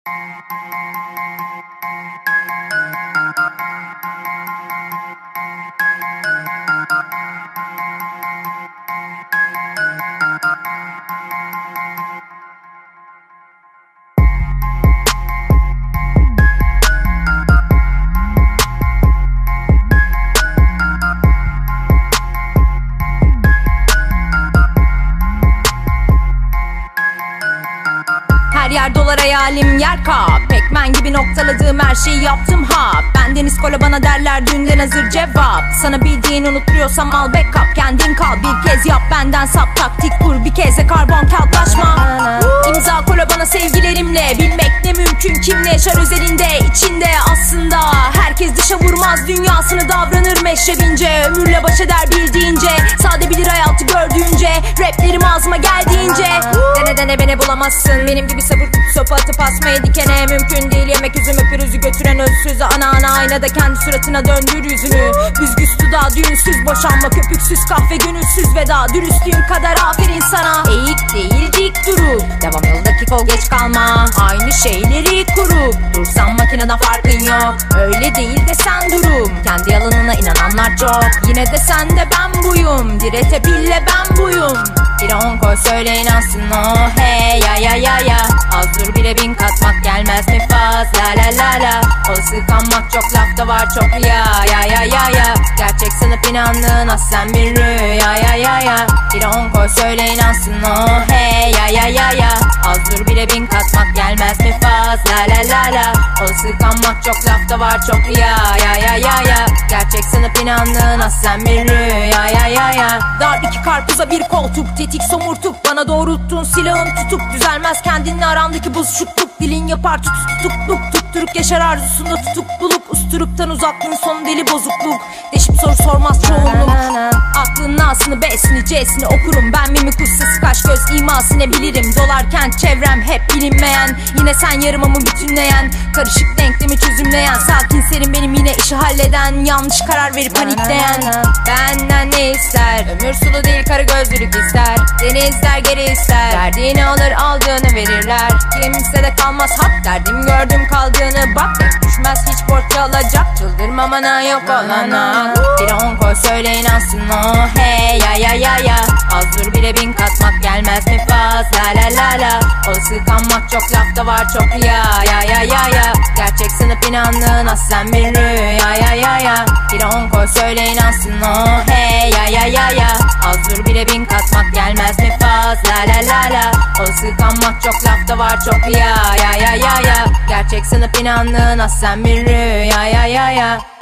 Her yer dolar, hayalim yer kap. Pekmen gibi noktaladığım her şeyi yaptım hap. Bendeniz kola, bana derler dünden hazır cevap. Sana bildiğin unutturuyorsam al backup. Kendin kal, bir kez yap benden sap. Taktik kur, bir kez de karbon kağıtlaşma. İmza kola bana sevgilerimle. Bilmek ne mümkün, kimle yaşar özelinde, içinde aslında. Herkes dışa vurmaz, dünyasını davranır meşrebince. Ömürle baş eder bildiğince. Sade bilir hayatı gördüğünce. Raplerim ağzıma geldiğince. Dene dene beni bulamazsın. Benim gibi sabır sopa atıp asmayı dikene mümkün değil. Yemek üzümü pürüzü götüren özsüz. Ana aynada kendi suratına döndür yüzünü. Büzgüs dudağı düğünsüz, boşanma köpüksüz, kahve gönülsüz veda. Dürüstlüğün kadar aferin sana. Eğik değil dik durup devam yoldaki kol, geç kalma. Aynı şeyleri kurup dursan makineden farkın yok. Öyle değil de sen durum. Kendi yalanına inananlar çok. Yine de sen de ben buyum. Diretebille ben buyum. Bir on koy söyle inansın o. Hey ya ya ya ya. Az dur bile bin katmak gelmez mi fazla la la la. O sıkanmak çok, lafta var çok ya ya ya ya ya. Gerçek sanıp inandın aslen bir rüya ya ya ya. Bir on koy söyle inansın o. Hey ya ya ya ya. Az dur bile bin katmak gelmez mi fazla la la la. O sıkanmak çok, lafta var çok ya ya ya ya ya. Gerçek sanıp inandın aslen bir rüya ya ya ya. Dar iki karpuza bir koltuk, tetik somurtuk. Bana doğrulttun silahın tutup. Düzelmez kendinle arandaki bozuşukluk. Dilin yapar tutukluk. Tutturuk yaşar arzusunda tutukluluk. Usturuptan uzaklığın sonu deli bozukluk. Deşip soru sormaz çoğunluk. Aklın nasını besini c'sini okurum. Ben mimik ustası, kaş göz imasını bilirim. Dolarken çevrem hep bilinmeyen. Yine sen yarımımı bütünleyen. Karışık denklemi çözümleyen. Sakin serin benim yine işi halleden. Yanlış karar verip panikleyen. Benden ne ister? Ömür sulu değil, kara gözlülük ister. Denizler geri ister. Verdiğini alır, aldığını verirler. Kimse de kalmaz hak, derdim gördüm kaldığını bak. Düşmez hiç borç alacak. Çıldırma bana yok olana. Bir on koy söyle inansın o. Hey ya ya ya ya. Az dur bile bin katmak gelmez mi fazla la la la. O sıkanmak çok, lafta var çok ya ya ya ya ya. Gerçek sanıp inandın aslen bir rüya ya ya ya. Bir on koy söyle inansın o. Hey ya ya ya ya. Az dur bile bin katmak gelmez mi fazla la la la. O sıkanmak çok, lafta var çok ya ya ya ya ya. Gerçek sanıp inandın aslen bir rüya ya ya ya.